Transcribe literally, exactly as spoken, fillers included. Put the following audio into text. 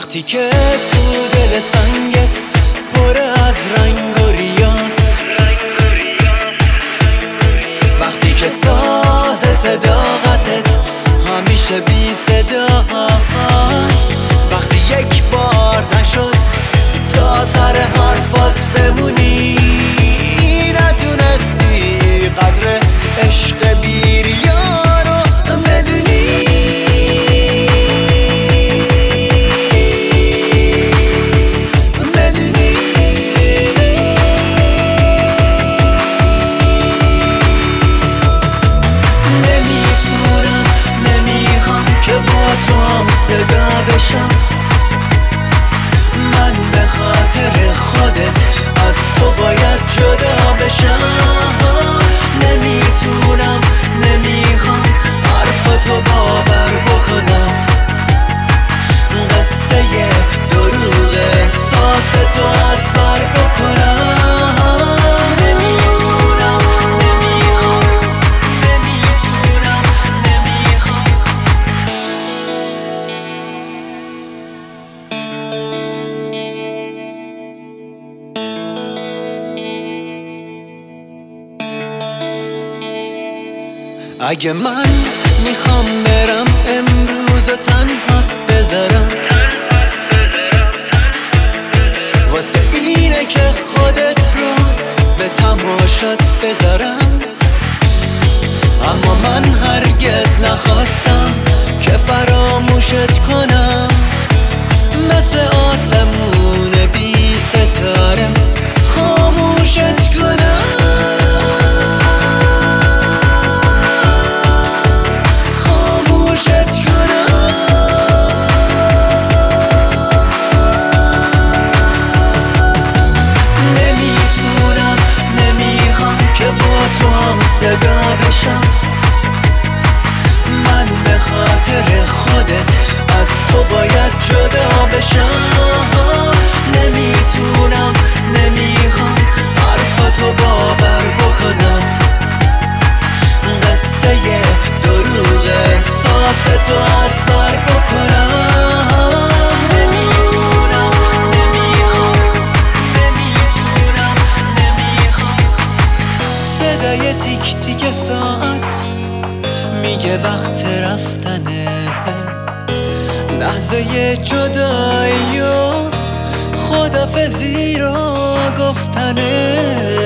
وقتی که تو دل سنگت پر از رنگ و ریاست، وقتی که ساز صداقتت همیشه بی صداست، وقتی یک بار نشد تا سر حرفات بمونی، نتونستی قدر عشق بیریا رو بدونی. بدونی نمیتونم، نمیخوام که با تو هم صدا بشم، من به خاطر خودت از تو باید جدا بشم. نمیتونم، نمیخوام حرفتو باور بکنم، قصه دروغ احساستو از بر بکنم. نمیتونم، نمیخوام، نمیتونم، نمیخوام. اگه من میخوام برم امروز و تنهات بذارم، واسه اینه که خودت رو به تماشات بذارم، اما من هرگز نخواستم که فراموشت کنم، مثل آسمون بی ستاره خاموشت کنم. صدا بشم، من به خاطر خودت از تو باید جدا بشم. نمیتونم، نمیخوام حرفتو باور بکنم، قصه دروغ احساستو از بر بکنم. نمیتونم، نمیخوام، نمیتونم، نمیخوام. صدای تیک تیک ساعت میگه وقت رفتنه، لحظه جدایی و خدافزی رو گفتنه.